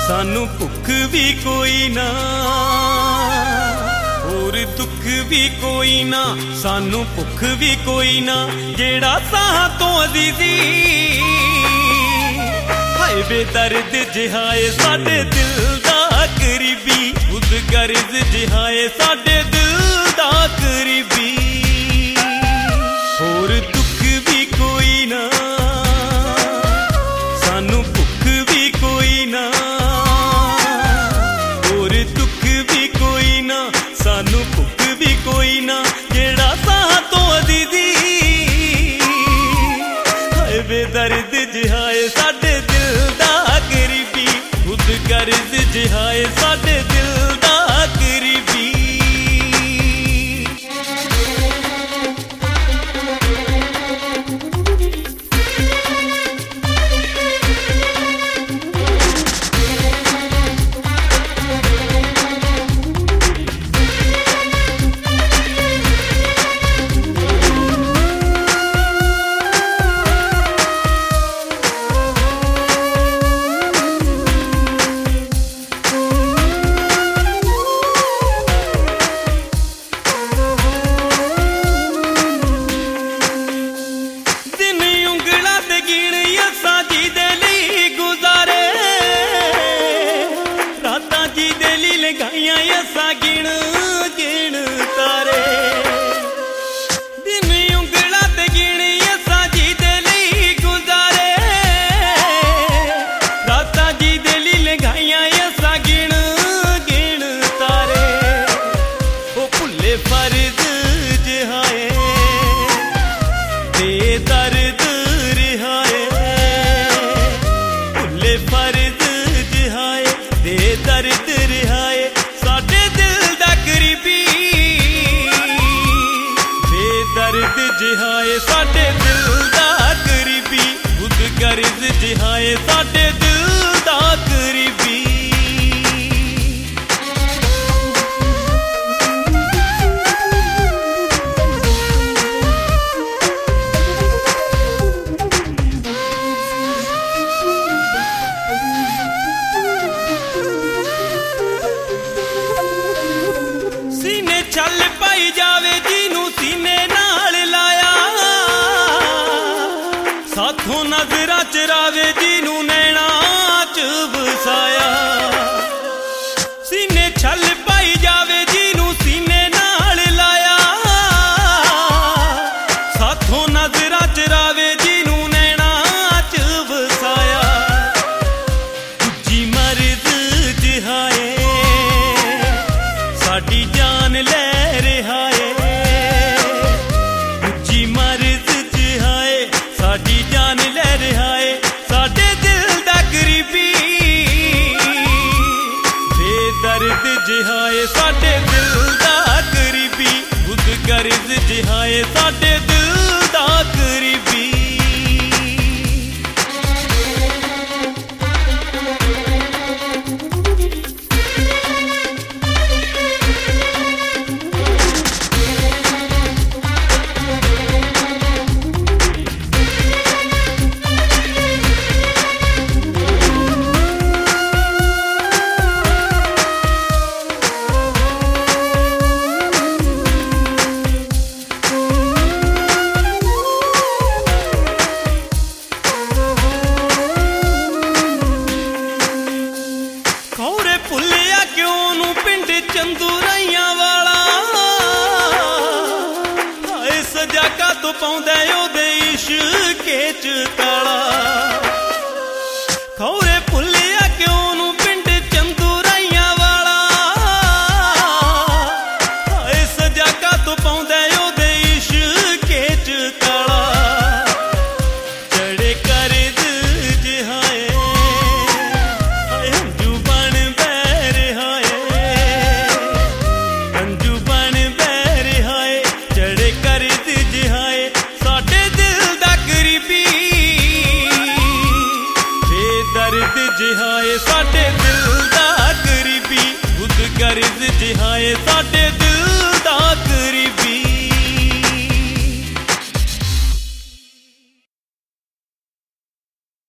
सानू भुख भी कोई ना और दुख भी कोई ना, सानू भुख भी कोई ना जेड़ा साह तो अजीजी। हाय बेदर्द जिहाए साडे दिल दा करीबी, खुद गर्ज जिहाए साडे दिल दा करीबी। और दुख भी कोई ना, सानू भुख भी कोई ना, और दुख भी कोई ना, सानू भुख भी कोई ना जेड़ा साह तो अजीजी। हाय बेदर्द जिहाए साडे दिल दा करीबी, खुद गर्ज जिहाए साडे दिल दा करीबी। गिण गिण तारे दिन उंगला ते गिण असा जी दे लई गुजारे, राता जी दे ली लगाइया असा गिण गिण तारे। ओ भुले फर्ज जिहाए बेदर्द रिहाए, भुले फर्ज जिहाए बेदर्द रिहाए साडे दिल दा करीबी। बेदर्द जिहाए साडे दिल दा करीबी, खुद गर्ज जिहाए साडे दिल दा करीबी। चल पाई जावे जिनू सीने नाल लाया, साथों नजरा चरावे जिनू नैना च बसाया। सीने चल पाई जावे जिनू सीने नाल लाया, साथों नजरा चरावे जिनू नैना च बसाया। दूजी मर्द जिहाए साडी जान ले रिहाए, दूजी मर्ज जिहाए साडी जान ले रिहाए साडे दिल दा करीबी। बेदर्द जिहाए साडे दिल दा करीबी, खुद गर्ज जिहाए साडे दिल दा करीबी। भुलिया क्यों नू पिंड चंदूराइया वाला, हाय सजा का तो पाउंदा ओदे इश्के च काला। खौरे भुलिया क्यों नू पिंड चंदूराइया वाला, हाय सजा का तो पाउंदा ओदे इश्के च काला। चढ़े करद जिहाए जिहाए साडे दिल दा करीबी, खुद गर्ज जिहाए साडे दिल दा करीबी।